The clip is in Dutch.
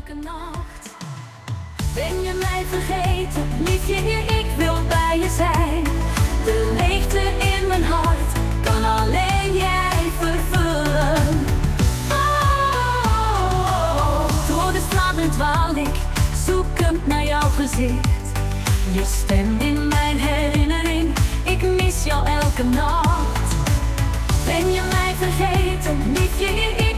elke nacht. Ben je mij vergeten, liefje hier, ik wil bij je zijn. De leegte in mijn hart kan alleen jij vervullen. Oh, door de straten dwaal ik, zoekend naar jouw gezicht. Je stem in mijn herinnering, ik mis jou elke nacht. Ben je mij vergeten, liefje hier, ik